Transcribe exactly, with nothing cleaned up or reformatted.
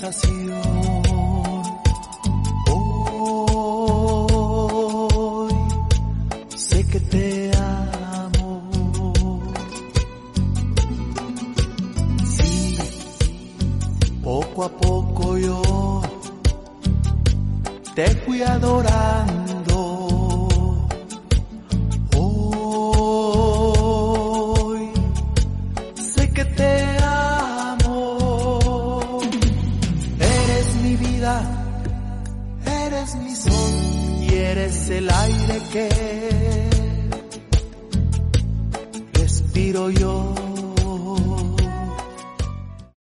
sensación. Hoy sé que te amo. Sí, poco a poco yo te fui adorando. Hoy sé que te amo. Eres mi vida, eres mi sol y eres el aire que respiro yo.